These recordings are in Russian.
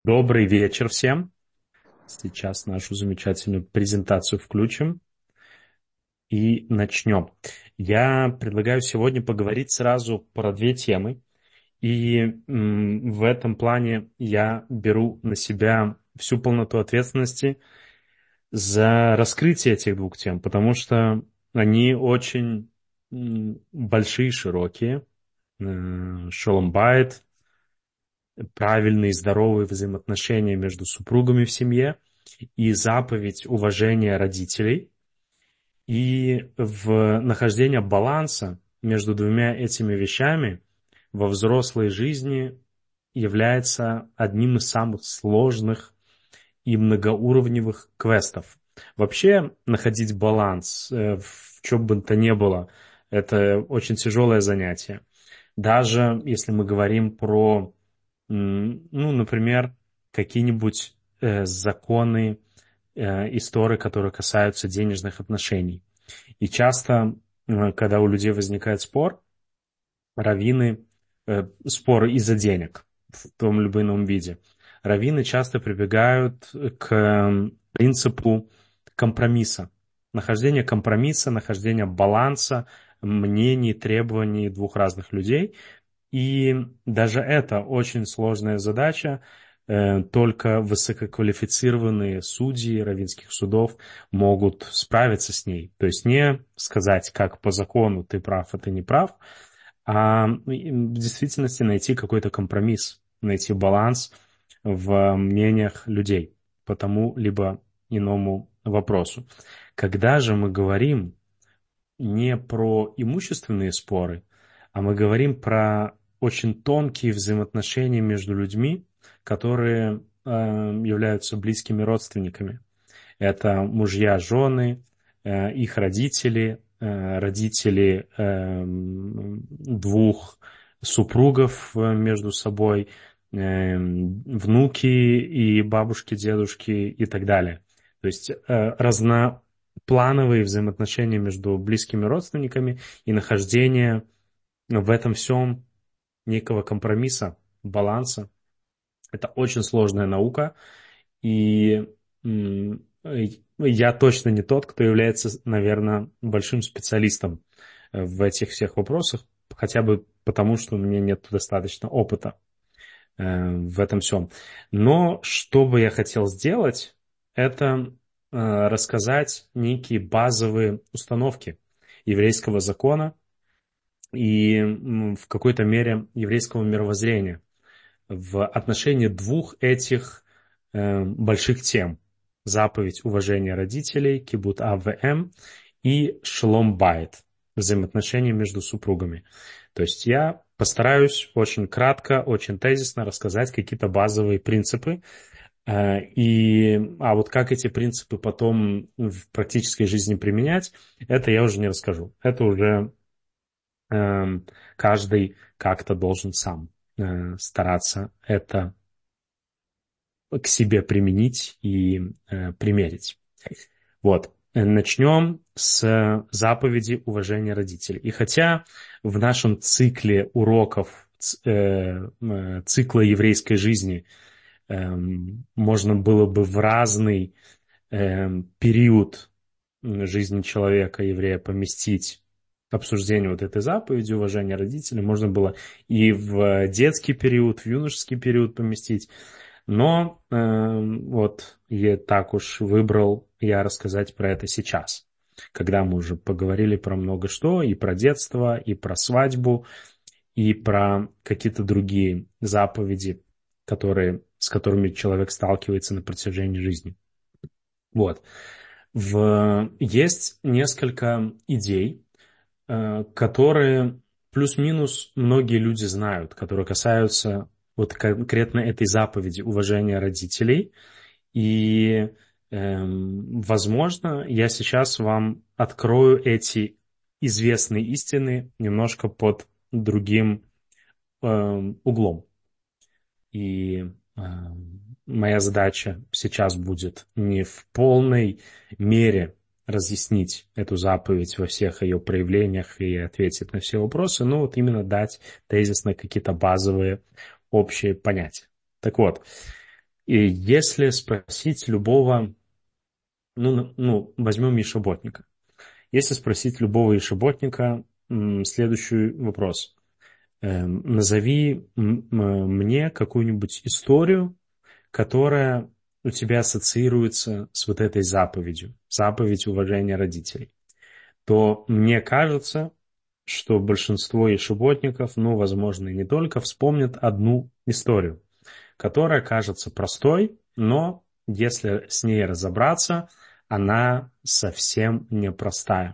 Добрый вечер всем. Сейчас нашу замечательную презентацию включим и начнем. Я предлагаю сегодня поговорить сразу про две темы. И в этом плане я беру на себя всю полноту ответственности за раскрытие этих двух тем, потому что они очень большие, широкие. Шолом байт, правильные, здоровые взаимоотношения между супругами в семье и заповедь уважения родителей и в нахождение баланса между двумя этими вещами во взрослой жизни является одним из самых сложных и многоуровневых квестов. Вообще находить баланс в чем бы то ни было, это очень тяжелое занятие. Даже если мы говорим про, ну, например, какие-нибудь законы, истории, которые касаются денежных отношений. И часто, когда у людей возникает спор, раввины, споры из-за денег в том или ином виде, раввины часто прибегают к принципу компромисса. Нахождение компромисса, нахождение баланса мнений, требований двух разных людей. И даже это очень сложная задача. Только высококвалифицированные судьи раввинских судов могут справиться с ней. То есть не сказать, как по закону ты прав, а ты не прав, а в действительности найти какой-то компромисс, найти баланс в мнениях людей по тому либо иному вопросу. Когда же мы говорим не про имущественные споры, а мы говорим про очень тонкие взаимоотношения между людьми, которые являются близкими родственниками. Это мужья, жены, их родители, родители двух супругов между собой, внуки и бабушки, дедушки и так далее. То есть разноплановые взаимоотношения между близкими родственниками и нахождение в этом всем некого компромисса, баланса. Это очень сложная наука, и я точно не тот, кто является, наверное, большим специалистом в этих всех вопросах, хотя бы потому, что у меня нет достаточно опыта в этом всем. Но что бы я хотел сделать, это рассказать некие базовые установки еврейского закона и в какой-то мере еврейского мировоззрения в отношении двух этих больших тем. Заповедь уважения родителей, кибут АВМ и шлом байт, взаимоотношения между супругами. То есть я постараюсь очень кратко, очень тезисно рассказать какие-то базовые принципы. А вот как эти принципы потом в практической жизни применять, это я уже не расскажу. Это уже каждый как-то должен сам стараться это к себе применить и примерить. Вот. Начнем с заповеди уважения родителей. И хотя в нашем цикле уроков цикла еврейской жизни можно было бы в разный период жизни человека, еврея, поместить обсуждение вот этой заповеди уважения родителей, можно было и в детский период, в юношеский период поместить. Но вот я так уж выбрал я рассказать про это сейчас, когда мы уже поговорили про много что, и про детство, и про свадьбу, и про какие-то другие заповеди, с которыми человек сталкивается на протяжении жизни. Вот. Есть несколько идей, которые плюс-минус многие люди знают, которые касаются вот конкретно этой заповеди уважения родителей. И, возможно, я сейчас вам открою эти известные истины немножко под другим углом. И моя задача сейчас будет не в полной мере разъяснить эту заповедь во всех ее проявлениях и ответить на все вопросы, но вот именно дать тезисно какие-то базовые общие понятия. Так вот, И если спросить любого, возьмем Ишеботника. Если спросить любого Ишеботника следующий вопрос. Назови мне какую-нибудь историю, которая у тебя ассоциируется с вот этой заповедью, заповедь уважения родителей, то мне кажется, что большинство ешеботников, возможно, и не только, вспомнят одну историю, которая кажется простой, но если с ней разобраться, она совсем непростая.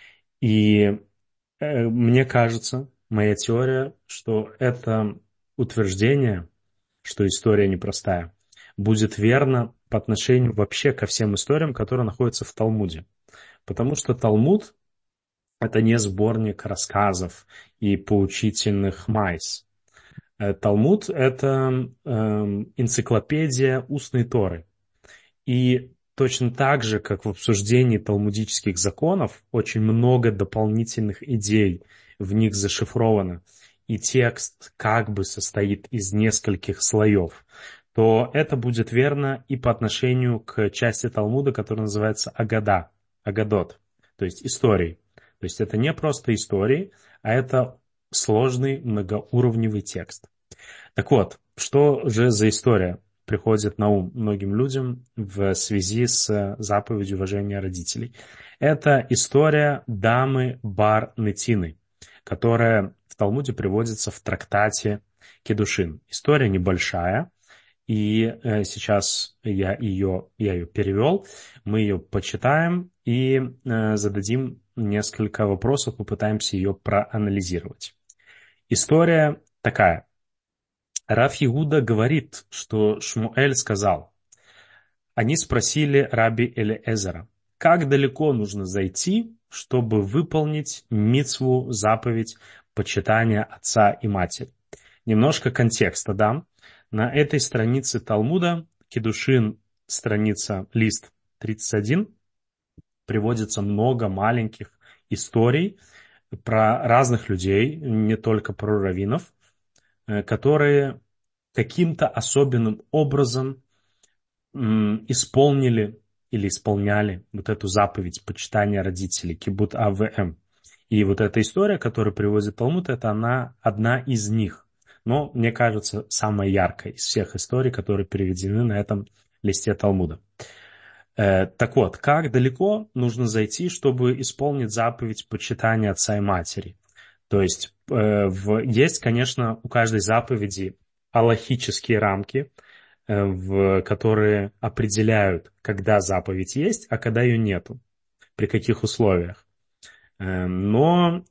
И мне кажется, моя теория, что это утверждение, что история непростая, будет верно по отношению вообще ко всем историям, которые находятся в Талмуде. Потому что Талмуд — это не сборник рассказов и поучительных майс. Талмуд — это энциклопедия устной Торы. И точно так же, как в обсуждении талмудических законов, очень много дополнительных идей в них зашифровано, и текст как бы состоит из нескольких слоев, то это будет верно и по отношению к части Талмуда, которая называется Агада, Агадот, то есть истории. То есть это не просто истории, а это сложный многоуровневый текст. Так вот, что же за история приходит на ум многим людям в связи с заповедью уважения родителей? Это история дамы Бар-Нетины, которая в Талмуде приводится в трактате Кедушин. История небольшая, и сейчас я ее перевел, мы ее почитаем и зададим несколько вопросов, попытаемся ее проанализировать. История такая. Рав Иуда говорит, что Шмуэль сказал, они спросили раби Элиэзера, как далеко нужно зайти, чтобы выполнить мицву, заповедь почитания отца и матери. Немножко контекста дам. На этой странице Талмуда, Кедушин, страница, лист 31, приводится много маленьких историй про разных людей, не только про раввинов, которые каким-то особенным образом исполнили или исполняли вот эту заповедь почитания родителей, кибут АВМ. И вот эта история, которую приводит Талмуд, это она одна из них. Но, мне кажется, самая яркая из всех историй, которые приведены на этом листе Талмуда. Так вот, как далеко нужно зайти, чтобы исполнить заповедь почитания отца и матери? То есть, есть, конечно, у каждой заповеди алахические рамки, которые определяют, когда заповедь есть, а когда ее нету, при каких условиях. Но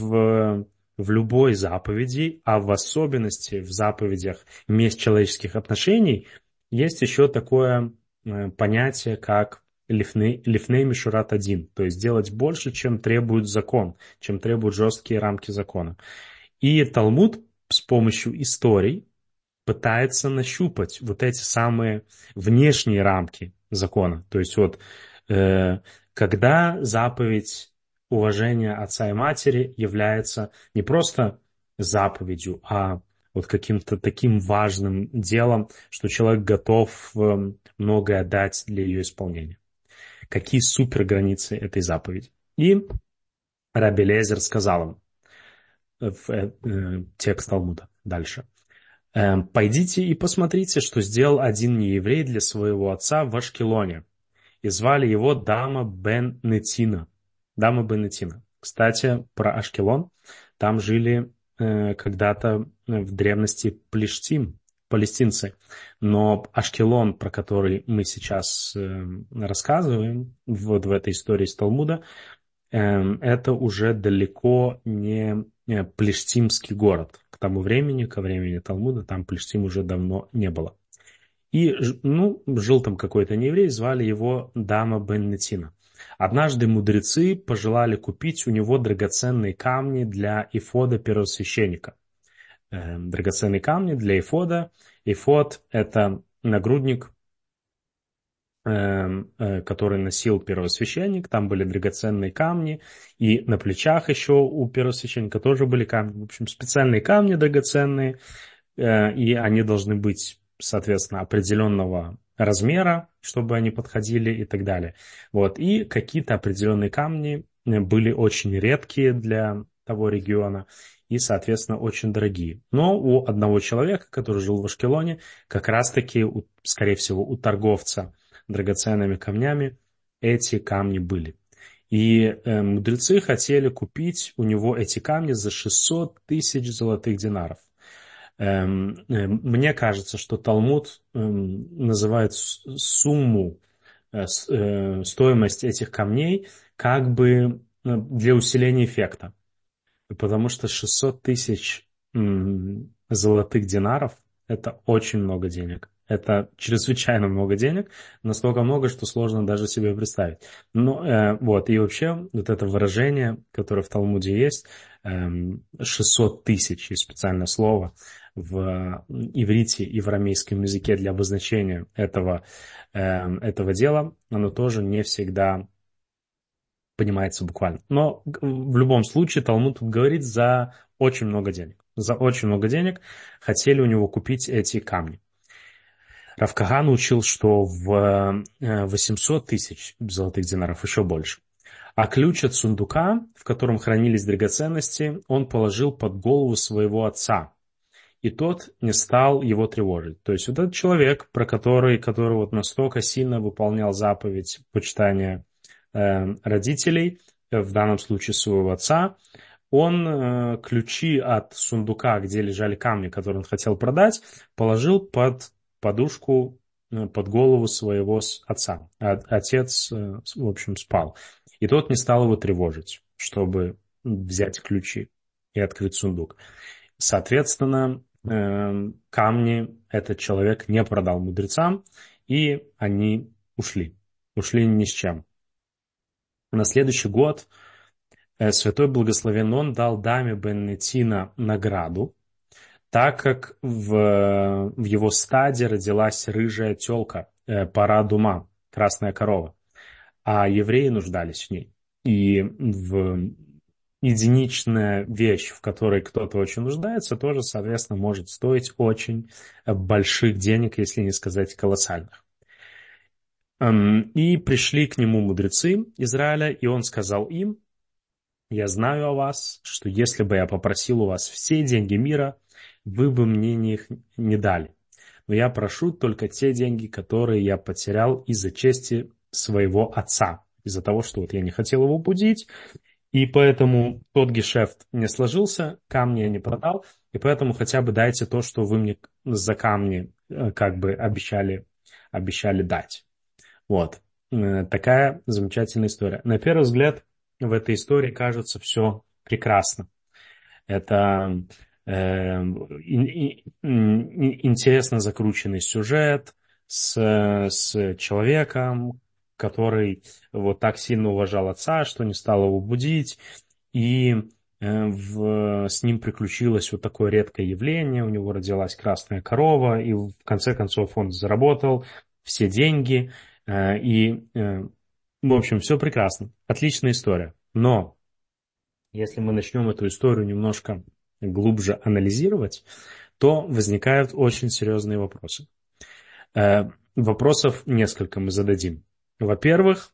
в любой заповеди, а в особенности в заповедях межчеловеческих отношений, есть еще такое понятие, как лифней мишурат один, то есть делать больше, чем требует закон, чем требуют жесткие рамки закона. И Талмуд с помощью историй пытается нащупать вот эти самые внешние рамки закона. То есть когда заповедь уважения отца и матери является не просто заповедью, а вот каким-то таким важным делом, что человек готов многое отдать для ее исполнения. Какие суперграницы этой заповеди? И Раби Элиэзер сказал им текст Талмуда дальше. «Пойдите и посмотрите, что сделал один нееврей для своего отца в Ашкелоне. И звали его Дама бен Нетина». Дама бен Нетина. Кстати, про Ашкелон. Там жили когда-то в древности палестинцы. Но Ашкелон, про который мы сейчас рассказываем, вот в этой истории из Талмуда, это уже далеко не плештимский город. К тому времени, ко времени Талмуда, там Плештим уже давно не было. И, жил там какой-то нееврей, звали его Дама бен Нетина. Однажды мудрецы пожелали купить у него драгоценные камни для эфода первосвященника. Драгоценные камни для эфода. Эфод – это нагрудник, который носил первосвященник, там были драгоценные камни, и на плечах еще у первосвященника тоже были камни. В общем, специальные камни драгоценные, и они должны быть соответственно, определенного размера, чтобы они подходили и так далее. Вот. И какие-то определенные камни были очень редкие для того региона и, соответственно, очень дорогие. Но у одного человека, который жил в Ашкелоне, как раз-таки, скорее всего, у торговца драгоценными камнями эти камни были. И мудрецы хотели купить у него эти камни за 600 тысяч золотых динаров. Мне кажется, что Талмуд называет сумму, стоимость этих камней как бы для усиления эффекта. Потому что 600 тысяч золотых динаров — это очень много денег. Это чрезвычайно много денег, настолько много, что сложно даже себе представить. Но вот, и вообще вот это выражение, которое в Талмуде есть, 600 тысяч, есть специальное слово в иврите и в арамейском языке для обозначения этого дела, оно тоже не всегда понимается буквально. Но в любом случае Талмуд тут говорит за очень много денег. За очень много денег хотели у него купить эти камни. Рав Каган учил, что в 800 тысяч золотых динаров, еще больше. А ключ от сундука, в котором хранились драгоценности, он положил под голову своего отца. И тот не стал его тревожить. То есть вот этот человек, который вот настолько сильно выполнял заповедь почитания родителей, в данном случае своего отца, он ключи от сундука, где лежали камни, которые он хотел продать, положил под подушку, под голову своего отца. Отец, в общем, спал. И тот не стал его тревожить, чтобы взять ключи и открыть сундук. Соответственно, камни этот человек не продал мудрецам, и они ушли. Ушли ни с чем. На следующий год святой благословен он дал даме бен Нетина награду, так как в его стаде родилась рыжая телка, пара дума, красная корова, а евреи нуждались в ней. И в единичная вещь, в которой кто-то очень нуждается, тоже, соответственно, может стоить очень больших денег, если не сказать колоссальных. И пришли к нему мудрецы Израиля, и он сказал им: «Я знаю о вас, что если бы я попросил у вас все деньги мира, вы бы мне их не дали. Но я прошу только те деньги, которые я потерял из-за чести своего отца, из-за того, что вот я не хотел его будить, и поэтому тот гешефт не сложился, камни я не продал, и поэтому хотя бы дайте то, что вы мне за камни как бы обещали дать». Вот. Такая замечательная история. На первый взгляд в этой истории кажется все прекрасно. Это интересно закрученный сюжет с человеком, который вот так сильно уважал отца, что не стал его будить, и с ним приключилось вот такое редкое явление, у него родилась красная корова, и в конце концов он заработал все деньги, в общем, все прекрасно, отличная история. Но если мы начнем эту историю немножко глубже анализировать, то возникают очень серьезные вопросы. Вопросов несколько мы зададим. Во-первых,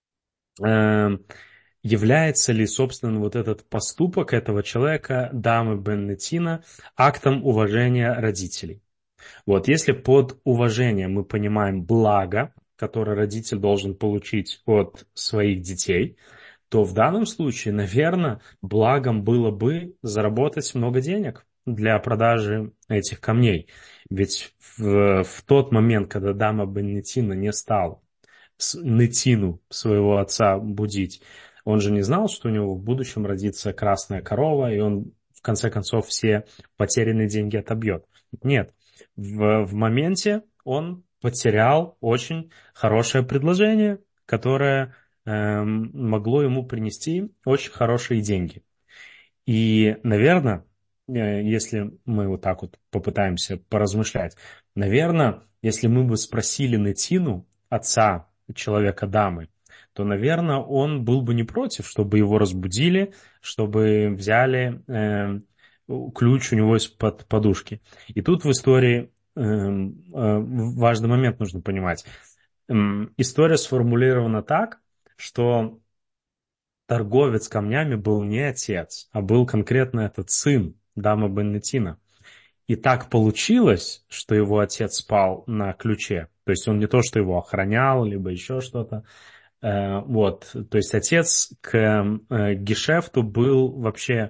является ли, собственно, вот этот поступок этого человека, дамы бен Нетина, актом уважения родителей? Вот, если под уважением мы понимаем благо, которое родитель должен получить от своих детей, то в данном случае, наверное, благом было бы заработать много денег для продажи этих камней. Ведь в тот момент, когда дама бен Нетина не стал Нетину своего отца будить, он же не знал, что у него в будущем родится красная корова, и он в конце концов все потерянные деньги отобьет. Нет, в моменте он потерял очень хорошее предложение, которое могло ему принести очень хорошие деньги. И, наверное, если мы вот так вот попытаемся поразмышлять, наверное, если мы бы спросили Нетину, отца человека дамы, то, наверное, он был бы не против, чтобы его разбудили, чтобы взяли ключ у него из-под подушки. И тут в истории важный момент нужно понимать. История сформулирована так, что торговец камнями был не отец, а был конкретно этот сын Дама Беннетина. И так получилось, что его отец спал на ключе. То есть он не то, что его охранял, либо еще что-то. Вот. То есть отец к гешефту был вообще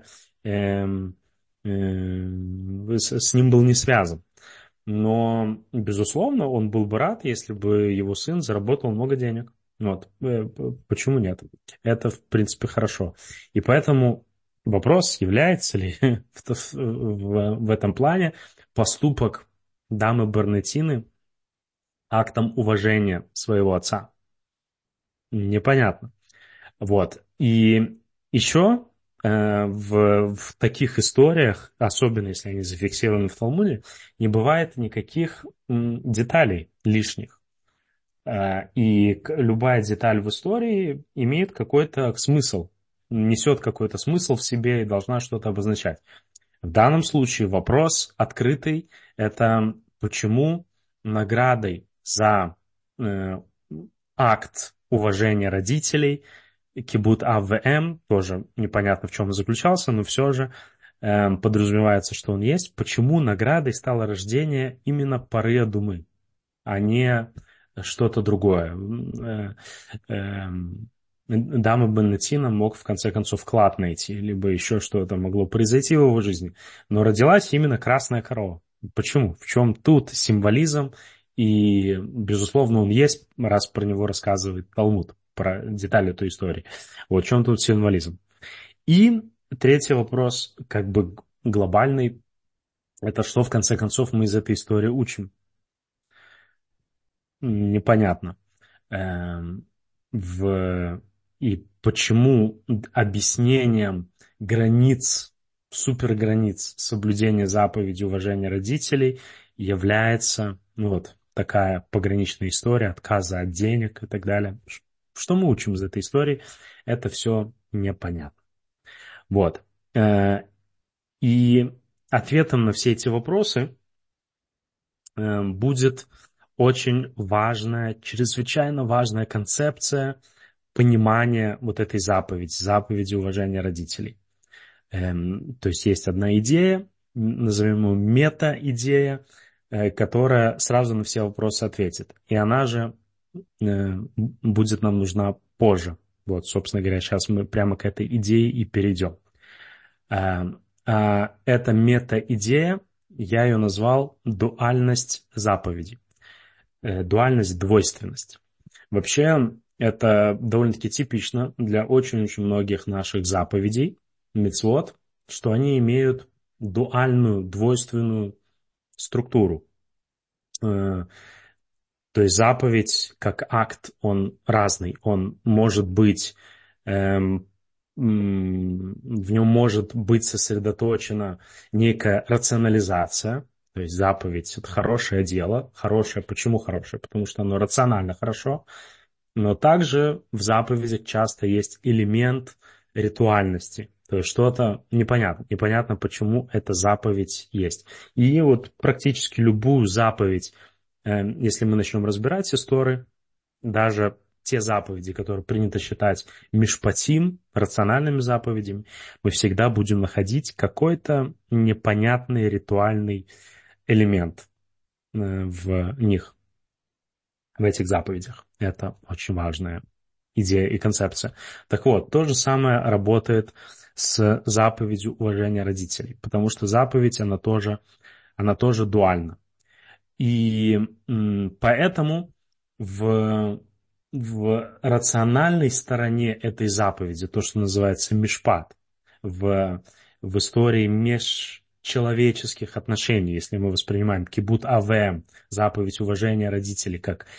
с ним был не связан. Но, безусловно, он был бы рад, если бы его сын заработал много денег. Вот. Почему нет? Это, в принципе, хорошо. И поэтому вопрос, является ли в этом плане поступок дамы Барнетины актом уважения своего отца. Непонятно. Вот. И еще в таких историях, особенно если они зафиксированы в Талмуде, не бывает никаких деталей лишних. И любая деталь в истории имеет какой-то смысл, несет какой-то смысл в себе и должна что-то обозначать. В данном случае вопрос открытый. Это почему наградой за акт уважения родителей кибут АВМ, тоже непонятно в чем он заключался, но все же подразумевается, что он есть. Почему наградой стало рождение именно Парея Думы, а не что-то другое? Дама Беннетина мог в конце концов клад найти, либо еще что-то могло произойти в его жизни. Но родилась именно красная корова. Почему? В чем тут символизм? И, безусловно, он есть, раз про него рассказывает Талмуд, про детали этой истории. Вот в чем тут символизм. И третий вопрос, как бы глобальный, это что, в конце концов, мы из этой истории учим? Непонятно. Эм, И почему объяснением границ, суперграниц соблюдения заповеди уважения родителей является вот такая пограничная история, отказа от денег и так далее. Что мы учим из этой истории? Это все непонятно. Вот. И ответом на все эти вопросы будет очень важная, чрезвычайно важная концепция понимания вот этой заповеди уважения родителей. То есть есть одна идея, назовем ее мета-идея, которая сразу на все вопросы ответит. И она же будет нам нужна позже. Вот, собственно говоря, сейчас мы прямо к этой идее и перейдем. Эта мета-идея, я ее назвал дуальность заповедей. Дуальность, двойственность. Вообще, это довольно-таки типично для очень-очень многих наших заповедей, мицвот, что они имеют дуальную, двойственную структуру. То есть заповедь как акт, он разный. Он может быть, в нем может быть сосредоточена некая рационализация. То есть заповедь – это хорошее дело. Хорошее. Почему хорошее? Потому что оно рационально хорошо. Но также в заповедях часто есть элемент ритуальности. То есть что-то непонятно. Непонятно, почему эта заповедь есть. И вот практически любую заповедь, если мы начнем разбирать истории, даже те заповеди, которые принято считать мишпатим, рациональными заповедями, мы всегда будем находить какой-то непонятный ритуальный элемент в них, в этих заповедях. Это очень важная идея и концепция. Так вот, то же самое работает с заповедью уважения родителей, потому что заповедь, она тоже дуальна. И поэтому в рациональной стороне этой заповеди, то, что называется мишпат, в истории межчеловеческих отношений, если мы воспринимаем кибут АВМ, заповедь уважения родителей, как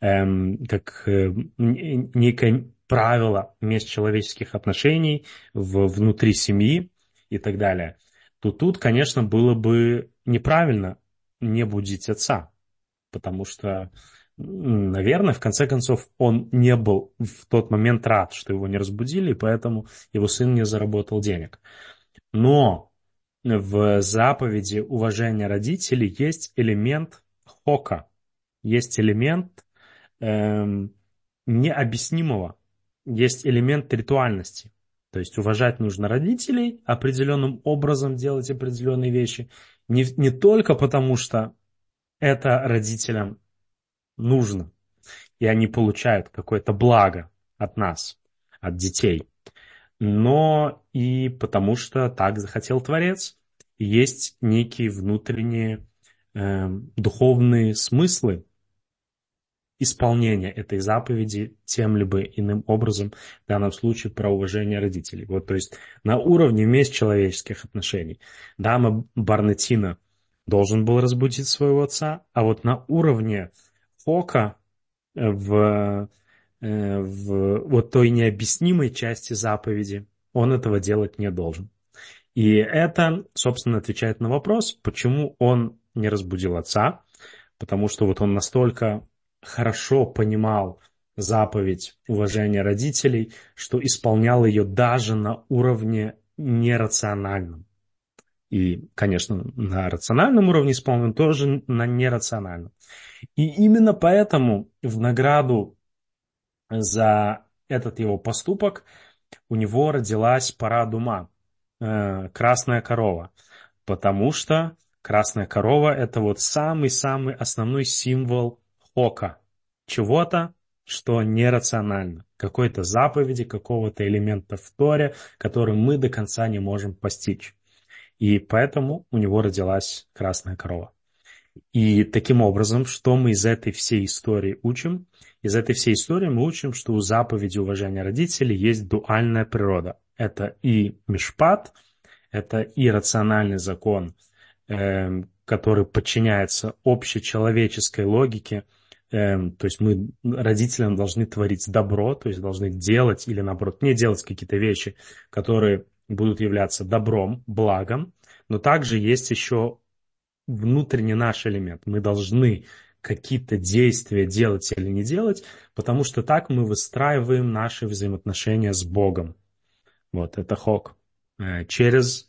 некое правило межчеловеческих отношений внутри семьи и так далее, то тут, конечно, было бы неправильно не будить отца, потому что, наверное, в конце концов, он не был в тот момент рад, что его не разбудили, и поэтому его сын не заработал денег. Но в заповеди уважения родителей есть элемент хока, есть элемент эм, необъяснимого, есть элемент ритуальности. То есть уважать нужно родителей, определенным образом делать определенные вещи. Не только потому, что это родителям нужно, и они получают какое-то благо от нас, от детей, но и потому, что так захотел Творец. И есть некие внутренние духовные смыслы исполнения этой заповеди тем либо иным образом, в данном случае про уважение родителей. Вот, то есть на уровне межчеловеческих отношений дама Барнетина должен был разбудить своего отца, а вот на уровне Хока в вот той необъяснимой части заповеди он этого делать не должен. И это, собственно, отвечает на вопрос, почему он не разбудил отца, потому что вот он настолько хорошо понимал заповедь уважения родителей, что исполнял ее даже на уровне нерациональном. И, конечно, на рациональном уровне исполнен, тоже на нерациональном. И именно поэтому в награду за этот его поступок у него родилась пара дума, красная корова, потому что красная корова — это вот самый-самый основной символ хока, чего-то, что нерационально, какой-то заповеди, какого-то элемента в Торе, который мы до конца не можем постичь. И поэтому у него родилась красная корова. И таким образом, что мы из этой всей истории учим? Из этой всей истории мы учим, что у заповеди уважения родителей есть дуальная природа. Это и мишпат, это и рациональный закон, который подчиняется общечеловеческой логике. То есть мы родителям должны творить добро, то есть должны делать или наоборот не делать какие-то вещи, которые будут являться добром, благом. Но также есть еще внутренний наш элемент. Мы должны какие-то действия делать или не делать, потому что так мы выстраиваем наши взаимоотношения с Богом. Вот, это хок. Через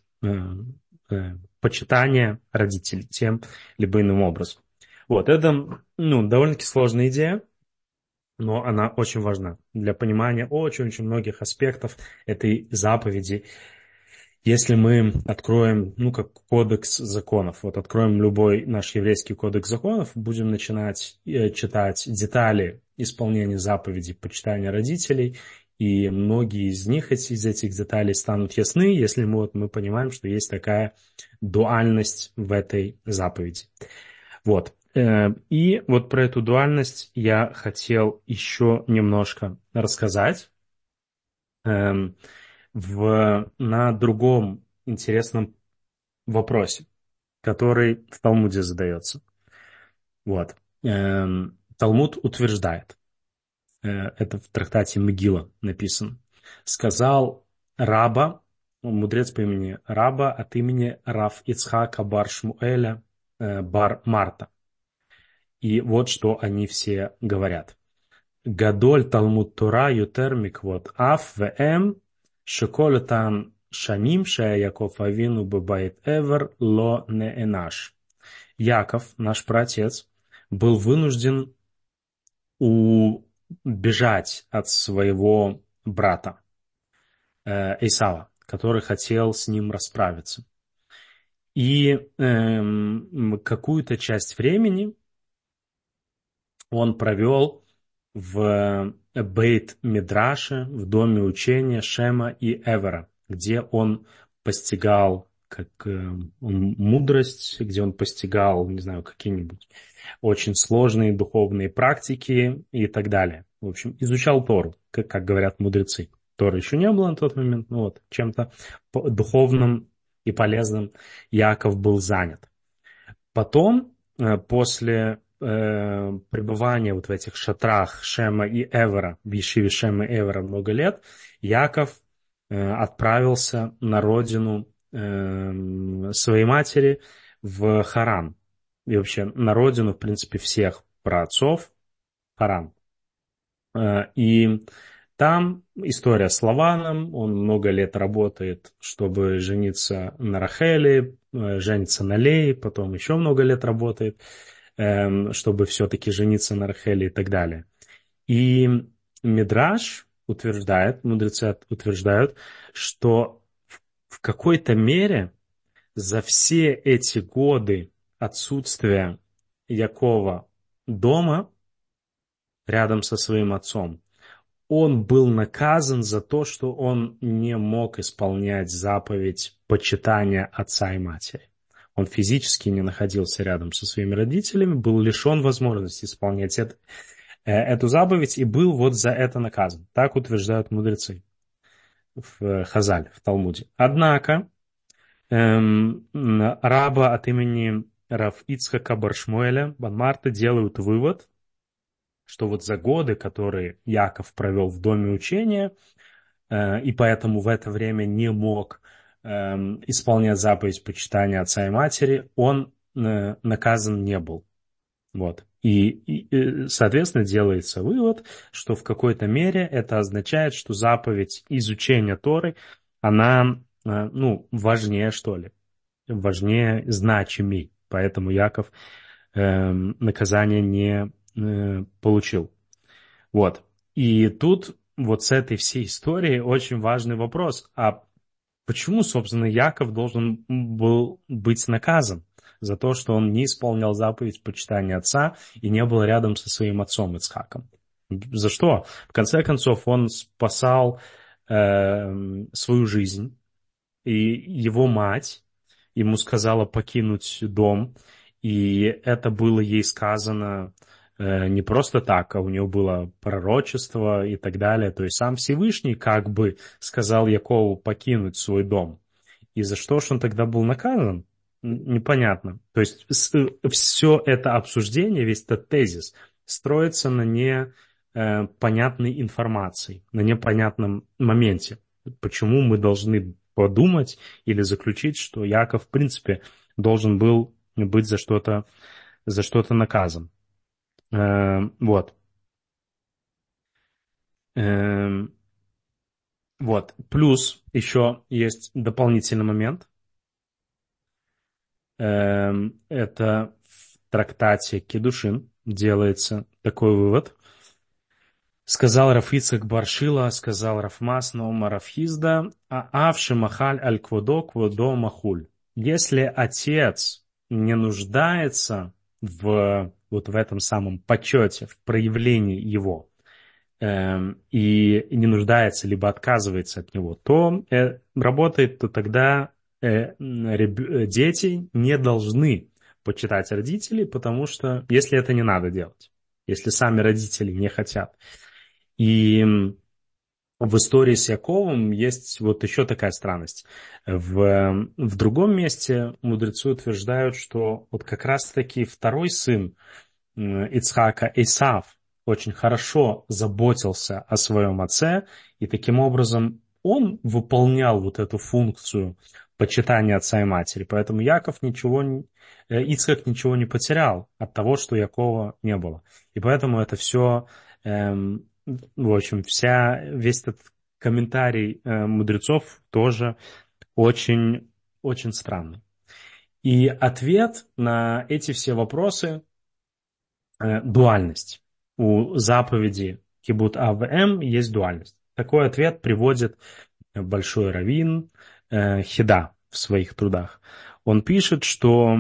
почитание родителей тем либо иным образом. Вот, это довольно-таки сложная идея, но она очень важна для понимания очень-очень многих аспектов этой заповеди. Если мы откроем, как кодекс законов, вот откроем любой наш еврейский кодекс законов, будем начинать читать детали исполнения заповедей почитания родителей, и многие из них, из этих деталей станут ясны, если мы понимаем, что есть такая дуальность в этой заповеди. Вот. И вот про эту дуальность я хотел еще немножко рассказать. На другом интересном вопросе, который в Талмуде задается. Вот. Талмуд утверждает, это в трактате Мегила написано, сказал Раба, мудрец по имени Раба от имени Рав Ицхака бар Шмуэля бар Марта. И вот что они все говорят. Гадоль Талмуд Тора ютер миквот аф вэм шеколь там шаним шая Яков Авину бабайт эвер ло неэнаш. Яков, наш праотец, был вынужден убежать от своего брата Исава, который хотел с ним расправиться. И какую-то часть времени он провел в Бейт-Мидраше, в доме учения Шема и Эвера, где он постигал мудрость, где он постигал, не знаю, какие-нибудь очень сложные духовные практики и так далее. В общем, изучал Тору, как говорят мудрецы. Торы еще не было на тот момент, но вот чем-то духовным и полезным Яков был занят. Потом, после пребывания вот в этих шатрах Шема и Эвера, в Ешиве Шема и Эвера много лет, Яков отправился на родину своей матери в Харан. И вообще на родину, в принципе, всех праотцов, Харан. И там история с Лаваном, он много лет работает, чтобы жениться на Рахеле, женится на Лее, потом еще много лет работает. чтобы все-таки жениться на Рахеле и так далее. И Мидраш утверждает, мудрецы утверждают, что в какой-то мере за все эти годы отсутствия Якова дома рядом со своим отцом, он был наказан за то, что он не мог исполнять заповедь почитания отца и матери. Он физически не находился рядом со своими родителями, был лишен возможности исполнять эту заповедь и был вот за это наказан. Так утверждают мудрецы в Хазале, в Талмуде. Однако раба от имени Рав Ицхака бар Шмуэля бан Марта делают вывод, что вот за годы, которые Яков провел в доме учения, и поэтому в это время не мог исполнять заповедь почитания отца и матери, он наказан не был. Вот. Соответственно, делается вывод, что в какой-то мере это означает, что заповедь изучения Торы, она, важнее, что ли, важнее, значимей. Поэтому Яков наказание не получил. Вот. И тут вот с этой всей историей очень важный вопрос. А почему, собственно, Яков должен был быть наказан за то, что он не исполнял заповедь почитания отца и не был рядом со своим отцом Ицхаком? За что? В конце концов, он спасал свою жизнь, и его мать ему сказала покинуть дом, и это было ей сказано не просто так, а у него было пророчество и так далее. То есть сам Всевышний как бы сказал Якову покинуть свой дом. И за что ж он тогда был наказан? Непонятно. То есть все это обсуждение, весь этот тезис строится на непонятной информации, на непонятном моменте. Почему мы должны подумать или заключить, что Яков, в принципе, должен был быть за что-то наказан. Вот. Вот. Плюс еще есть дополнительный момент. Это в трактате Кедушин делается такой вывод. Сказал Рав Ицхак бар Шила, сказал Рав Масна Рав Хизда, авши махаль аль кводо, кводо махуль. Если отец не нуждается вот в этом самом почете, в проявлении его, и не нуждается, либо отказывается от него, то работает, то тогда дети не должны почитать родителей, потому что если это не надо делать, если сами родители не хотят. И в истории с Яковом есть вот еще такая странность. В другом месте мудрецы утверждают, что вот как раз-таки второй сын Ицхака, Исав, очень хорошо заботился о своем отце, и таким образом он выполнял вот эту функцию почитания отца и матери. Поэтому Ицхак ничего не потерял от того, что Якова не было. И поэтому это все, в общем, весь этот комментарий мудрецов тоже очень, очень странный. И ответ на эти все вопросы дуальность. У заповеди Кибут АВМ есть дуальность. Такой ответ приводит большой раввин Хида в своих трудах. Он пишет, что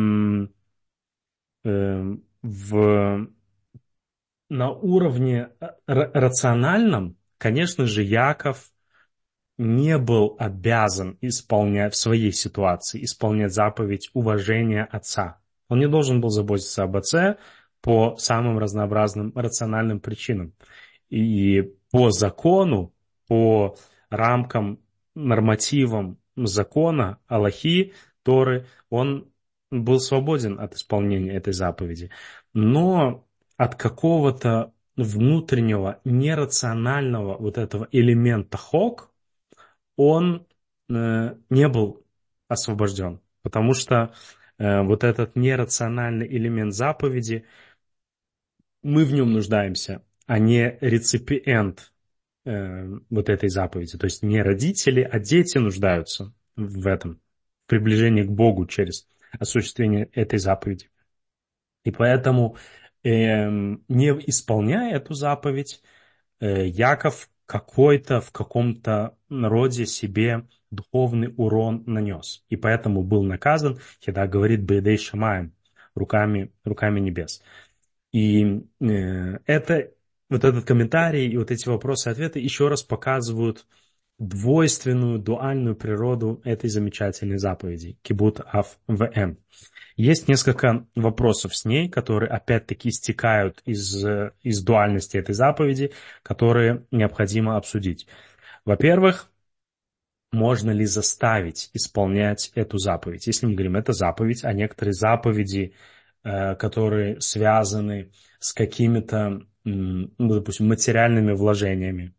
на уровне рациональном, конечно же, Яков не был обязан исполнять в своей ситуации, исполнять заповедь уважения отца. Он не должен был заботиться об отце по самым разнообразным рациональным причинам. И по закону, по рамкам, нормативам закона, Аллахи, Торы, он был свободен от исполнения этой заповеди. Но от какого-то внутреннего, нерационального вот этого элемента хок, он не был освобожден, потому что вот этот нерациональный элемент заповеди, мы в нем нуждаемся, а не реципиент вот этой заповеди. То есть не родители, а дети нуждаются в этом, в приближении к Богу через осуществление этой заповеди. И поэтому, не исполняя эту заповедь, Яков какой-то в каком-то роде себе духовный урон нанес. И поэтому был наказан, когда говорит «Бейдей Шамаем», руками небес. И вот этот комментарий и вот эти вопросы и ответы еще раз показывают двойственную, дуальную природу этой замечательной заповеди «Кибут Ав ВМ». Есть несколько вопросов с ней, которые опять-таки истекают из дуальности этой заповеди, которые необходимо обсудить. Во-первых, можно ли заставить исполнять эту заповедь? Если мы говорим, это заповедь, а некоторые заповеди, которые связаны с какими-то, допустим, материальными вложениями,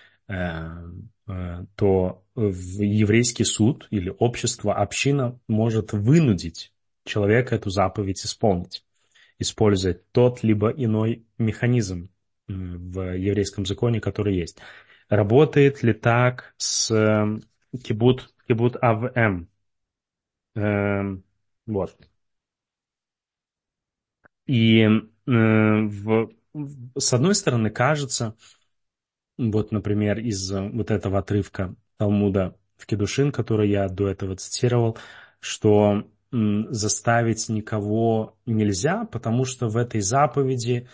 то в еврейский суд или общество, община может вынудить человека эту заповедь исполнить, использовать тот либо иной механизм в еврейском законе, который есть. Работает ли так с кибут АВМ? Вот. И с одной стороны, кажется, вот, например, из вот этого отрывка Талмуда в Кедушин, который я до этого цитировал, что заставить никого нельзя, потому что в этой заповеди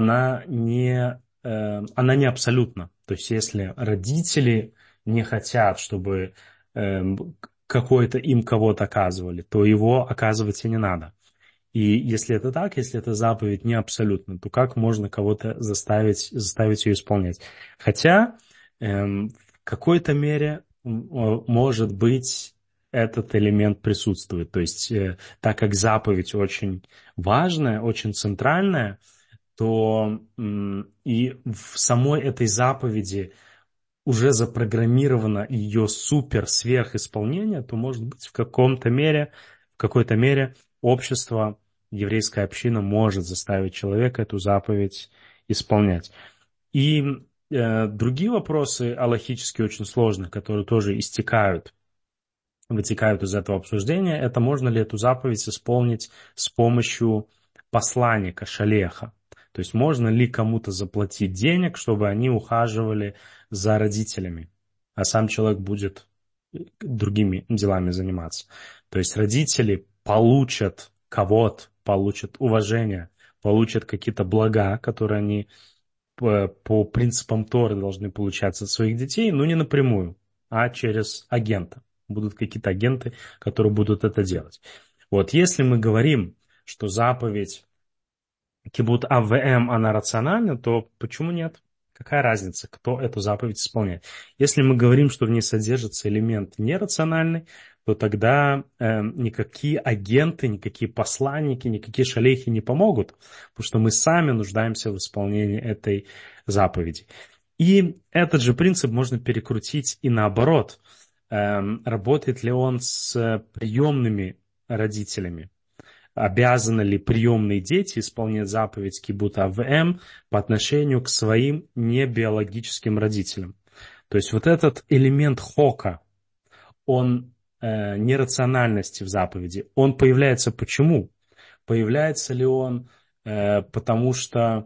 она не абсолютна. То есть если родители не хотят, чтобы какой-то им кого-то оказывали, то его оказывать и не надо. И если это так, если эта заповедь не абсолютна, то как можно кого-то заставить ее исполнять? Хотя в какой-то мере, может быть, этот элемент присутствует. То есть, так как заповедь очень важная, очень центральная, то и в самой этой заповеди уже запрограммировано ее супер сверхисполнение, то, может быть, в какой-то мере общество, еврейская община может заставить человека эту заповедь исполнять. И другие вопросы алахически очень сложные, которые тоже вытекают из этого обсуждения, это можно ли эту заповедь исполнить с помощью посланника, шалеха. То есть можно ли кому-то заплатить денег, чтобы они ухаживали за родителями, а сам человек будет другими делами заниматься. То есть родители получат кого-то, получат уважение, получат какие-то блага, которые они по принципам Торы должны получать от своих детей, но не напрямую, а через агента. Будут какие-то агенты, которые будут это делать. Вот если мы говорим, что заповедь Кибут АВМ, она рациональна, то почему нет? Какая разница, кто эту заповедь исполняет? Если мы говорим, что в ней содержится элемент нерациональный, то тогда никакие агенты, никакие посланники, никакие шалейхи не помогут, потому что мы сами нуждаемся в исполнении этой заповеди. И этот же принцип можно перекрутить и наоборот. Работает ли он с приемными родителями? Обязаны ли приемные дети исполнять заповедь Кибут АВМ по отношению к своим небиологическим родителям? То есть вот этот элемент хока, он нерациональности в заповеди, он появляется почему? Появляется ли он потому что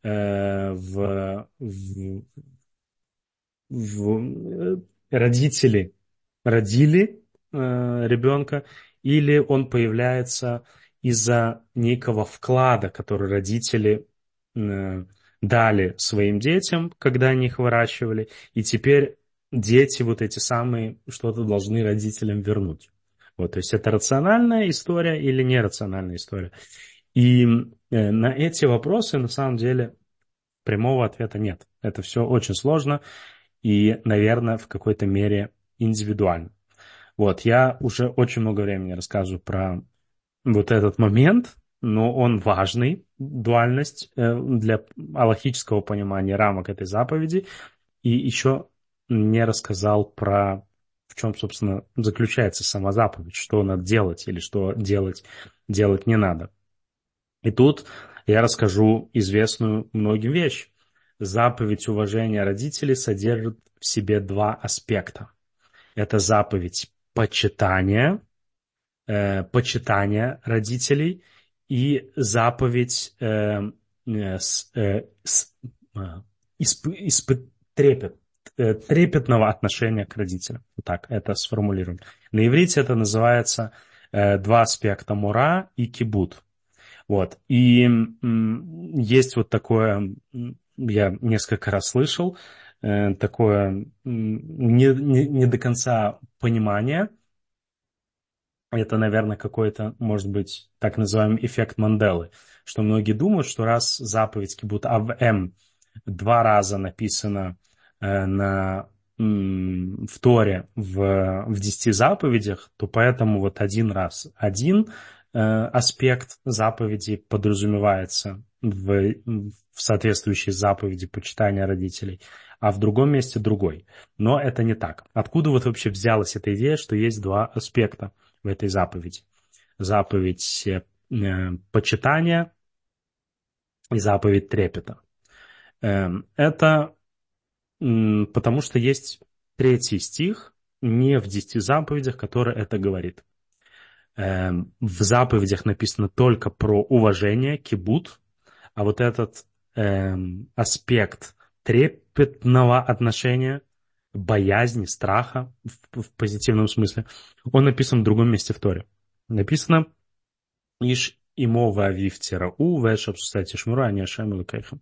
родители родили ребенка, или он появляется из-за некого вклада, который родители дали своим детям, когда они их выращивали, и теперь дети вот эти самые что-то должны родителям вернуть. Вот, то есть это рациональная история или нерациональная история. И на эти вопросы на самом деле прямого ответа нет. Это все очень сложно и, наверное, в какой-то мере индивидуально. Вот, я уже очень много времени рассказываю про вот этот момент, но он важный, дуальность для алахического понимания рамок этой заповеди. И еще не рассказал про, в чем, собственно, заключается сама заповедь, что надо делать или что делать не надо. И тут я расскажу известную многим вещь. Заповедь уважения родителей содержит в себе два аспекта. Это заповедь почитания родителей и заповедь трепет, трепетного отношения к родителям. Вот так это сформулируем. На иврите это называется два аспекта мора и кибут. Вот. И есть вот такое, я несколько раз слышал, такое не до конца понимание. Это, наверное, какой-то, может быть, так называемый эффект Манделы, что многие думают, что раз заповедь кибут АВМ два раза написано в Торе в 10 заповедях, то поэтому вот один раз один аспект заповеди подразумевается в соответствующей заповеди почитания родителей, а в другом месте другой. Но это не так. Откуда вот вообще взялась эта идея, что есть два аспекта в этой заповеди? Заповедь почитания и заповедь трепета. Это потому что есть третий стих не в 10 заповедях, который это говорит. В заповедях написано только про уважение, кибут, а вот этот аспект трепетного отношения, боязни, страха в позитивном смысле, он написан в другом месте в Торе. Написано «Иш имо ваавив тирау вэшаб сусати шмура ани ашем элокейхем».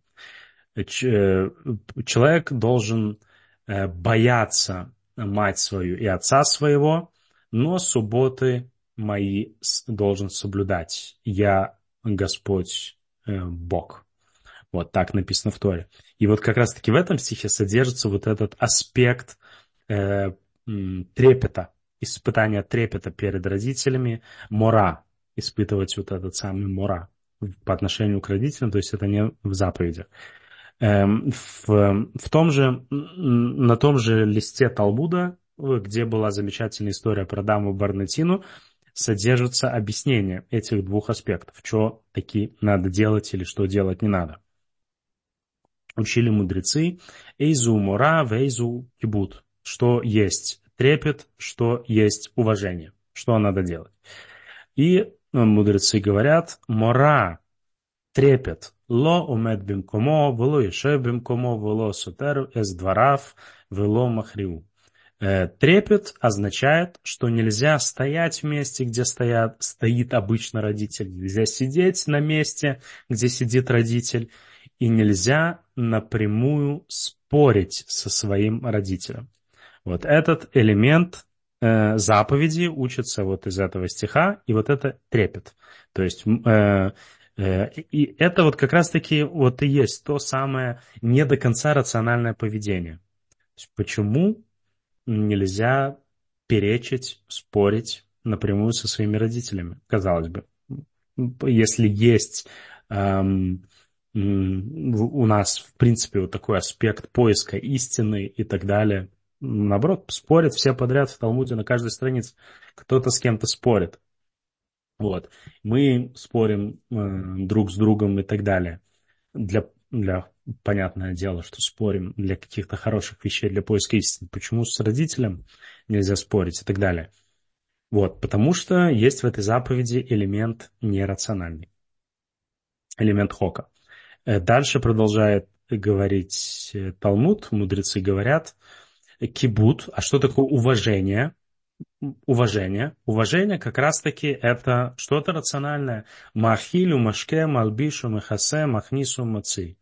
Человек должен бояться мать свою и отца своего, но субботы мои должен соблюдать. Я Господь Бог. Вот так написано в Торе. И вот как раз-таки в этом стихе содержится вот этот аспект трепета, испытания трепета перед родителями, мора, испытывать вот этот самый мора по отношению к родителям, то есть это не в заповедях. В том же, на том же листе Талмуда, где была замечательная история про даму Барнатину, содержится объяснение этих двух аспектов, что таки надо делать или что делать не надо. Учили мудрецы эйзу мора вейзу кибут, что есть трепет, что есть уважение, что надо делать. И мудрецы говорят, мора, трепет, ло умед бимкомо, вело ешев бимкомо, вело сотер эс дворав, вело махриу. Трепет означает, что нельзя стоять в месте, где стоит обычно родитель. Нельзя сидеть на месте, где сидит родитель. И нельзя напрямую спорить со своим родителем. Вот этот элемент заповеди учится вот из этого стиха, и вот это трепет. То есть и это вот как раз-таки вот и есть то самое не до конца рациональное поведение. То есть почему нельзя перечить, спорить напрямую со своими родителями, казалось бы. Если есть у нас, в принципе, вот такой аспект поиска истины и так далее, наоборот, спорят все подряд в Талмуде на каждой странице. Кто-то с кем-то спорит. Вот. Мы спорим друг с другом и так далее. Понятное дело, что спорим для каких-то хороших вещей, для поиска истины. Почему с родителем нельзя спорить и так далее? Вот, потому что есть в этой заповеди элемент нерациональный, элемент хока. Дальше продолжает говорить Талмуд, мудрецы говорят, кибут, а что такое уважение? Уважение как раз-таки это что-то рациональное. Махилю, машке, малбишу, махасе, махнису, маци.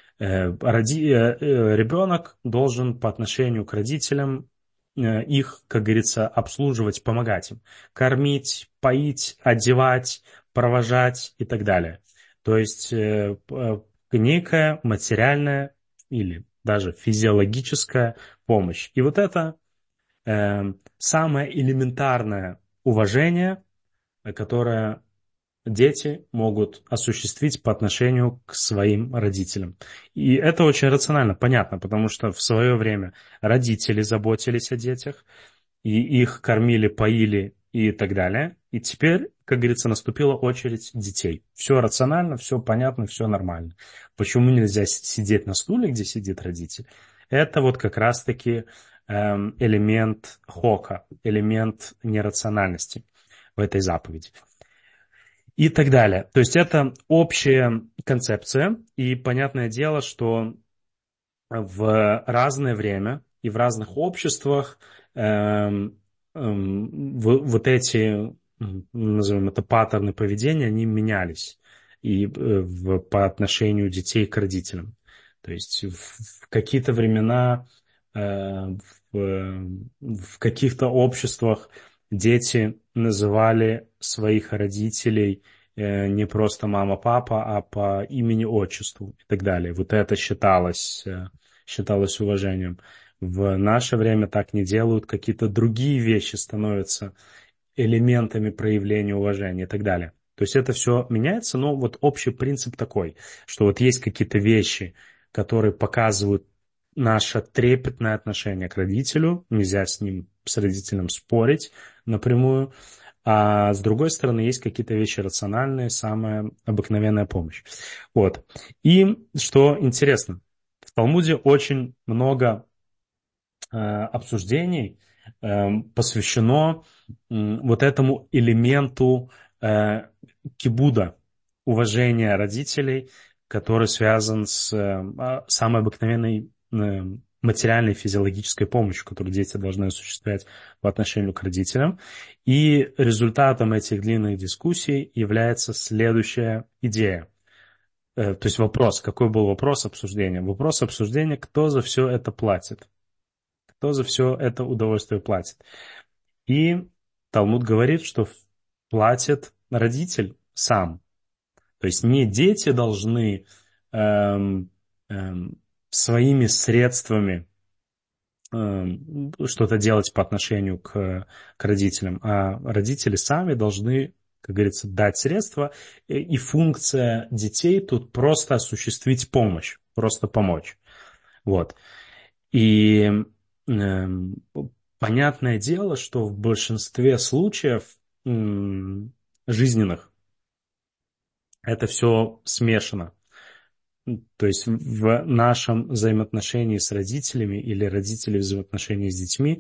Ребенок должен по отношению к родителям их, как говорится, обслуживать, помогать им. Кормить, поить, одевать, провожать и так далее. То есть некая материальная или даже физиологическая помощь. И вот это самое элементарное уважение, которое дети могут осуществить по отношению к своим родителям. И это очень рационально, понятно, потому что в свое время родители заботились о детях, и их кормили, поили и так далее. И теперь, как говорится, наступила очередь детей. Все рационально, все понятно, все нормально. Почему нельзя сидеть на стуле, где сидит родитель? Это вот как раз-таки элемент хока, элемент нерациональности в этой заповеди. и так далее. То есть это общая концепция, и понятное дело, что в разное время и в разных обществах вот эти, назовем это, паттерны поведения, они менялись и по отношению детей к родителям. То есть в какие-то времена, в каких-то обществах дети называли своих родителей не просто мама-папа, а по имени-отчеству и так далее. Вот это считалось уважением. В наше время так не делают, какие-то другие вещи становятся элементами проявления уважения и так далее. То есть это все меняется, но вот общий принцип такой, что вот есть какие-то вещи, которые показывают наше трепетное отношение к родителю, нельзя с родителем спорить напрямую, а с другой стороны есть какие-то вещи рациональные, самая обыкновенная помощь. Вот. И что интересно, в Талмуде очень много обсуждений посвящено вот этому элементу кибуда, уважения родителей, который связан с самой обыкновенной материальной физиологической помощью, которую дети должны осуществлять по отношению к родителям. И результатом этих длинных дискуссий является следующая идея. То есть вопрос, какой был вопрос обсуждения? Вопрос обсуждения, кто за все это платит? Кто за все это удовольствие платит? И Талмуд говорит, что платит родитель сам. То есть не дети должны эм, своими средствами что-то делать по отношению к родителям, а родители сами должны, как говорится, дать средства, и функция детей тут просто осуществить помощь, просто помочь. Вот. И эм, понятное дело, что в большинстве случаев жизненных это все смешано. То есть в нашем взаимоотношении с родителями или родители взаимоотношении с детьми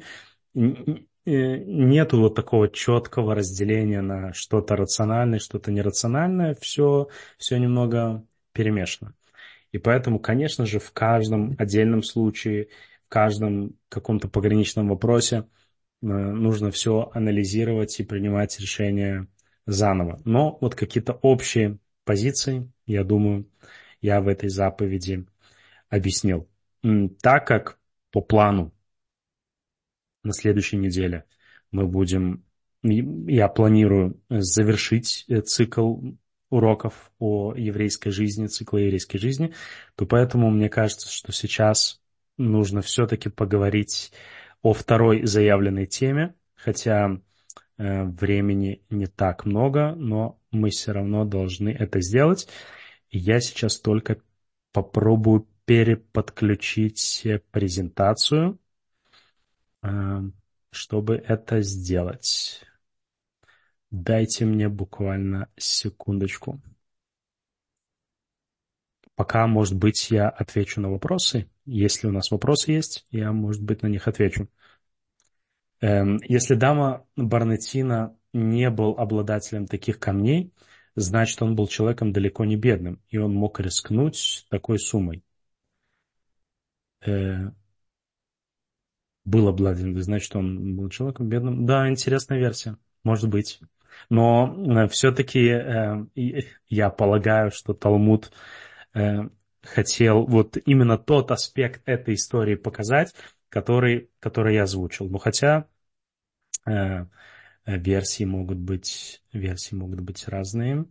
нету вот такого четкого разделения на что-то рациональное, что-то нерациональное. Все немного перемешано. И поэтому, конечно же, в каждом отдельном случае, в каждом каком-то пограничном вопросе нужно все анализировать и принимать решения заново. Но вот какие-то общие позиции, я думаю, я в этой заповеди объяснил. Так как по плану на следующей неделе мы будем, я планирую завершить цикл уроков о еврейской жизни, цикла еврейской жизни, то поэтому мне кажется, что сейчас нужно все-таки поговорить о второй заявленной теме, хотя времени не так много, но мы все равно должны это сделать. И я сейчас только попробую переподключить презентацию, чтобы это сделать. Дайте мне буквально секундочку. Пока, может быть, я отвечу на вопросы. Если у нас вопросы есть, я, может быть, на них отвечу. Если дама Барнетина не был обладателем таких камней, значит, он был человеком далеко не бедным, и он мог рискнуть такой суммой. Был обладателем, значит, он был человеком бедным. Да, интересная версия, может быть. Но все-таки я полагаю, что Талмуд хотел вот именно тот аспект этой истории показать, который я озвучил. Но хотя версии могут быть разные.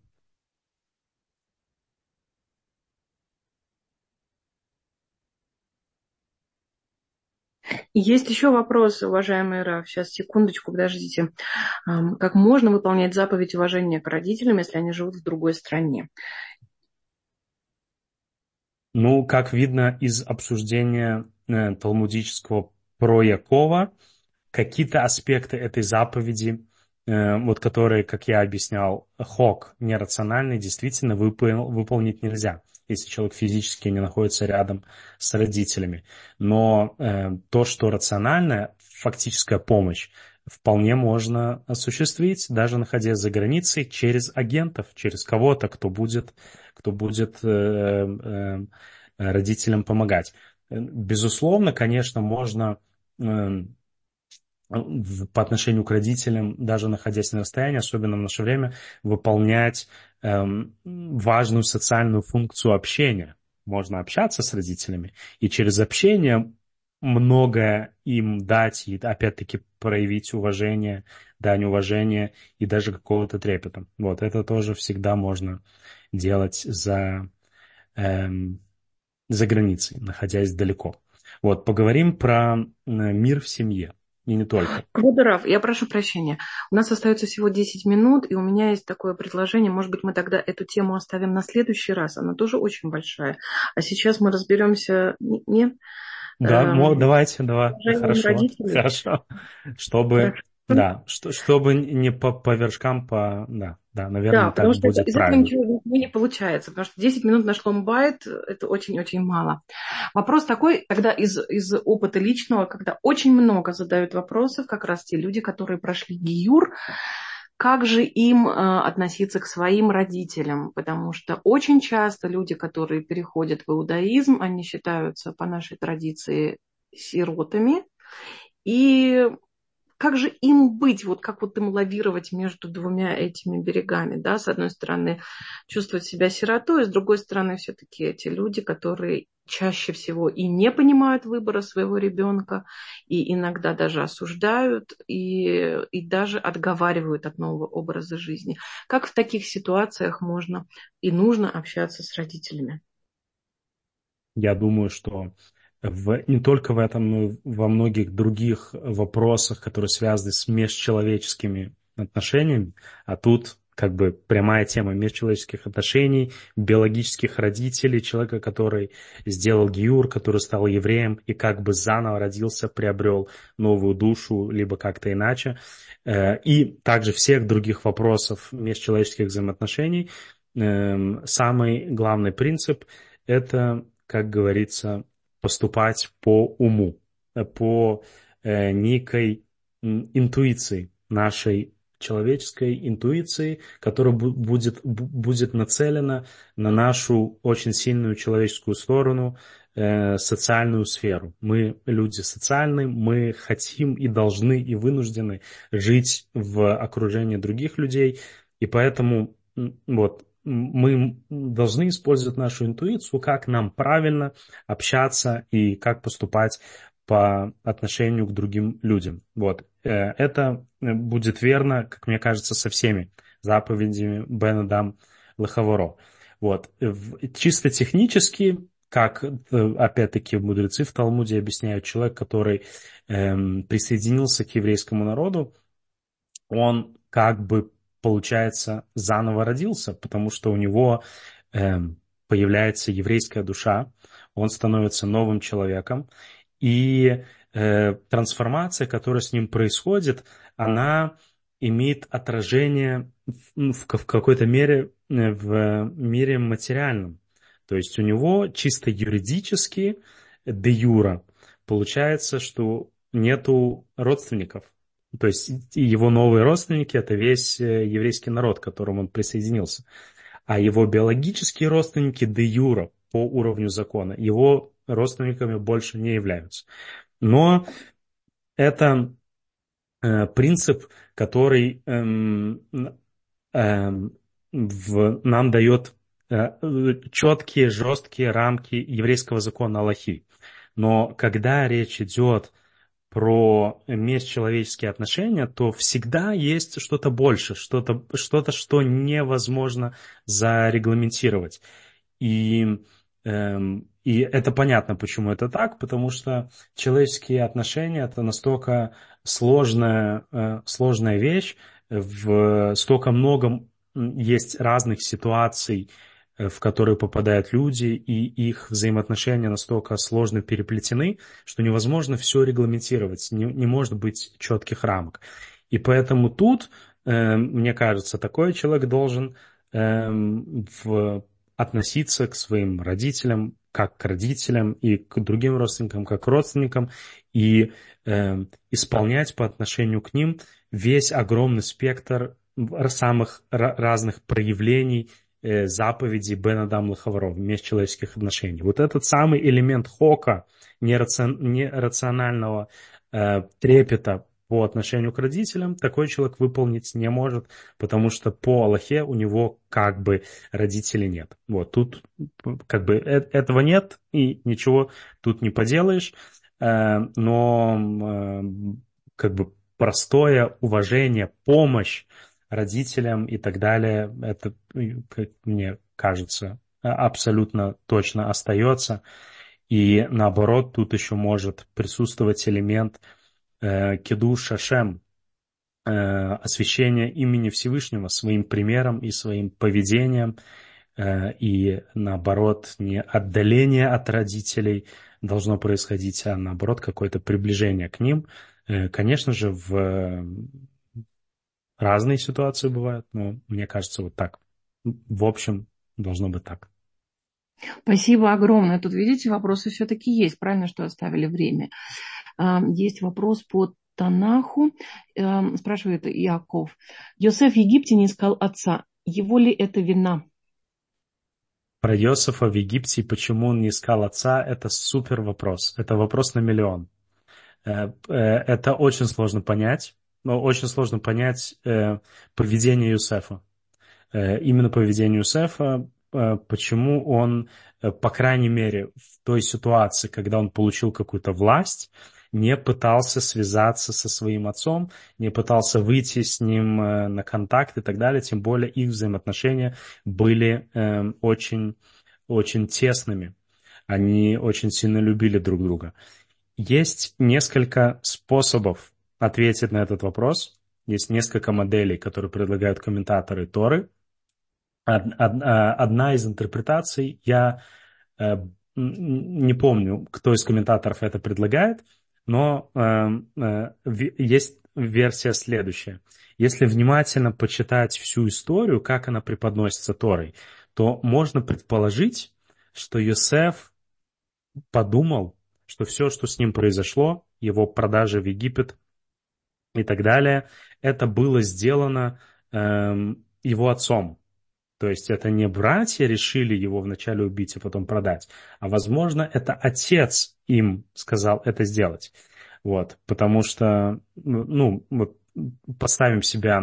Есть еще вопрос, уважаемый Раф. Сейчас, секундочку, подождите. Как можно выполнять заповедь уважения к родителям, если они живут в другой стране? Ну, как видно из обсуждения талмудического про Якова, какие-то аспекты этой заповеди, вот которые, как я объяснял, хок нерациональный, действительно выполнить нельзя, если человек физически не находится рядом с родителями. Но то, что рациональная, фактическая помощь, вполне можно осуществить, даже находясь за границей, через агентов, через кого-то, кто будет родителям помогать. Безусловно, конечно, можно по отношению к родителям, даже находясь на расстоянии, особенно в наше время, выполнять важную социальную функцию общения. Можно общаться с родителями, и через общение многое им дать, и опять-таки проявить уважение, дань уважения и даже какого-то трепета. Вот это тоже всегда можно делать эм, за границей, находясь далеко. Вот, поговорим про мир в семье, и не только. Квадоров, я прошу прощения. У нас остается всего 10 минут, и у меня есть такое предложение. Может быть, мы тогда эту тему оставим на следующий раз. Она тоже очень большая. А сейчас мы разберемся... Нет? Да, давай, Уважением хорошо, родителей. хорошо. Чтобы, Хорошо. да, чтобы не по вершкам, да, Да, наверное, так потому что будет из этого правильно. ничего не получается, потому что 10 минут на шломбайт– это очень-очень мало. Вопрос такой, тогда из опыта личного, когда очень много задают вопросов, как раз те люди, которые прошли гиюр, как же им относиться к своим родителям, потому что очень часто люди, которые переходят в иудаизм, они считаются по нашей традиции сиротами, и как же им быть, вот как вот им лавировать между двумя этими берегами, да, с одной стороны чувствовать себя сиротой, с другой стороны все-таки эти люди, которые чаще всего и не понимают выбора своего ребенка, и иногда даже осуждают, и даже отговаривают от нового образа жизни. Как в таких ситуациях можно и нужно общаться с родителями? Я думаю, что не только в этом, но и во многих других вопросах, которые связаны с межчеловеческими отношениями, а тут как бы прямая тема межчеловеческих отношений, биологических родителей, человека, который сделал гиюр, который стал евреем и как бы заново родился, приобрел новую душу, либо как-то иначе, и также всех других вопросов межчеловеческих взаимоотношений. Самый главный принцип– это, как говорится, поступать по уму, по некой интуиции, нашей человеческой интуиции, которая будет нацелена на нашу очень сильную человеческую сторону, социальную сферу. Мы люди социальные, мы хотим и должны и вынуждены жить в окружении других людей, и поэтому вот мы должны использовать нашу интуицию, как нам правильно общаться и как поступать по отношению к другим людям. Вот. Это будет верно, как мне кажется, со всеми заповедями Бен Адам Лехаворо. Вот. Чисто технически, как опять-таки мудрецы в Талмуде объясняют, человек, который присоединился к еврейскому народу, он как бы, получается, заново родился, потому что у него появляется еврейская душа, он становится новым человеком, и трансформация, которая с ним происходит, она имеет отражение в какой-то мере в мире материальном. То есть у него чисто юридически, де юра, получается, что нету родственников. То есть его новые родственники– это весь еврейский народ, к которому он присоединился. А его биологические родственники де юра по уровню закона его родственниками больше не являются. Но это принцип, который нам дает четкие, жесткие рамки еврейского закона Аллахи. Но когда речь идет про межчеловеческие отношения, то всегда есть что-то больше, что невозможно зарегламентировать. И это понятно, почему это так, потому что человеческие отношения это настолько сложная вещь, в столько много есть разных ситуаций, в которые попадают люди, и их взаимоотношения настолько сложно переплетены, что невозможно все регламентировать, не может быть четких рамок. И поэтому тут, мне кажется, такой человек должен относиться к своим родителям как к родителям и к другим родственникам как к родственникам и исполнять по отношению к ним весь огромный спектр самых разных проявлений заповедей Бен Адам Лахаваров, межчеловеческих отношений. Вот этот самый элемент хока, нерационального трепета по отношению к родителям, такой человек выполнить не может, потому что по Аллахе у него как бы родителей нет. Вот тут как бы этого нет, и ничего тут не поделаешь, но как бы простое уважение, помощь родителям и так далее, это, как мне кажется, абсолютно точно остается. И наоборот, тут еще может присутствовать элемент кидуш Шашем, освящение имени Всевышнего своим примером и своим поведением, и наоборот, не отдаление от родителей должно происходить, а наоборот, какое-то приближение к ним. Конечно же, в разные ситуации бывают, но мне кажется, вот так. В общем, должно быть так. Спасибо огромное. Тут, видите, вопросы все-таки есть. Правильно, что оставили время. Есть вопрос по Танаху. Спрашивает Иаков. Йосеф в Египте не искал отца. Его ли это вина? Про Иосифа в Египте и почему он не искал отца, это супер вопрос. Это вопрос на миллион. Это очень сложно понять. Но очень сложно понять поведение Юсефа. Именно поведение Юсефа, почему он, по крайней мере, в той ситуации, когда он получил какую-то власть, не пытался связаться со своим отцом, не пытался выйти с ним на контакт и так далее, тем более их взаимоотношения были очень, очень тесными. Они очень сильно любили друг друга. Есть несколько способов ответить на этот вопрос. Есть несколько моделей, которые предлагают комментаторы Торы. Одна из интерпретаций, я не помню, кто из комментаторов это предлагает, но есть версия следующая. Если внимательно почитать всю историю, как она преподносится Торой, то можно предположить, что Йосеф подумал, что все, что с ним произошло, его продажа в Египет и так далее, это было сделано его отцом. То есть это не братья решили его вначале убить, а потом продать, а, возможно, это отец им сказал это сделать. Вот, потому что, ну, вот поставим себя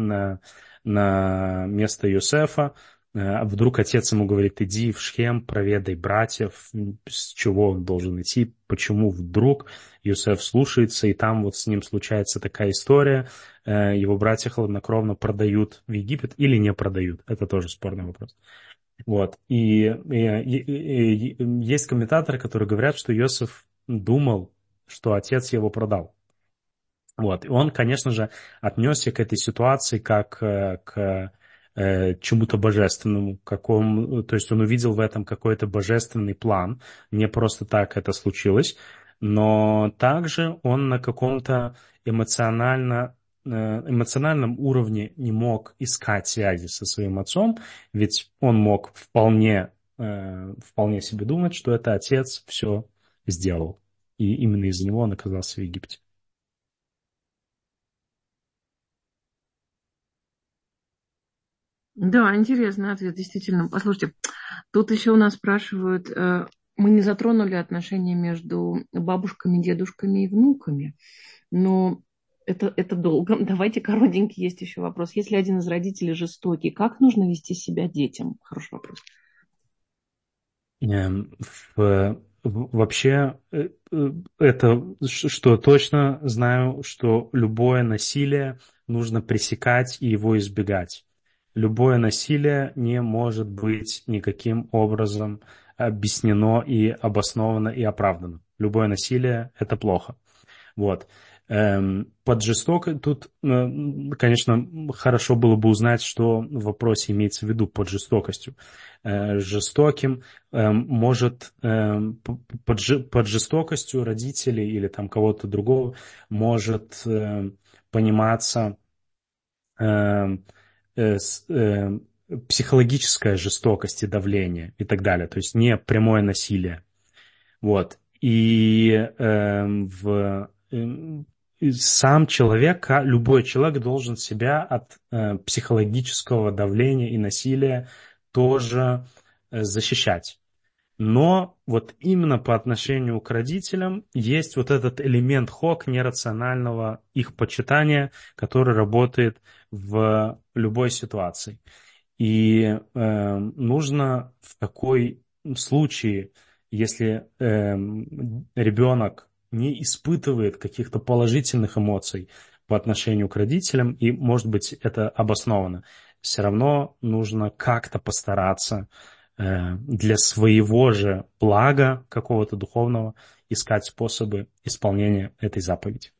на место Йосефа. Вдруг отец ему говорит: иди в Шхем, проведай братьев, с чего он должен идти, почему вдруг Йосеф слушается, и там вот с ним случается такая история, его братья хладнокровно продают в Египет или не продают, это тоже спорный вопрос. Вот. И есть комментаторы, которые говорят, что Йосеф думал, что отец его продал. Вот. И он, конечно же, отнесся к этой ситуации как к чему-то божественному, то есть он увидел в этом какой-то божественный план, не просто так это случилось, но также он на каком-то эмоциональном уровне не мог искать связи со своим отцом, ведь он мог вполне себе думать, что это отец все сделал, и именно из-за него он оказался в Египте. Да, интересный ответ, действительно. Послушайте, тут еще у нас спрашивают, мы не затронули отношения между бабушками, дедушками и внуками, но это долго. Давайте коротенький есть еще вопрос. Если один из родителей жестокий, как нужно вести себя детям? Хороший вопрос. Эм, Вообще, это что точно знаю, что любое насилие нужно пресекать и его избегать. Любое насилие не может быть никаким образом объяснено и обосновано и оправдано. Любое насилие — это плохо. Вот. Под жестокой тут, конечно, хорошо было бы узнать, что в вопросе имеется в виду под жестокостью. Жестоким может под жестокостью родителей или там кого-то другого может пониматься психологическая жестокость и давление и так далее, то есть не прямое насилие. Вот. И сам человек, любой человек должен себя от психологического давления и насилия тоже защищать. Но вот именно по отношению к родителям есть вот этот элемент хок нерационального их почитания, который работает в любой ситуации. И нужно в такой случае, если ребенок не испытывает каких-то положительных эмоций по отношению к родителям, и, может быть, это обосновано, все равно нужно как-то постараться для своего же блага какого-то духовного искать способы исполнения этой заповеди.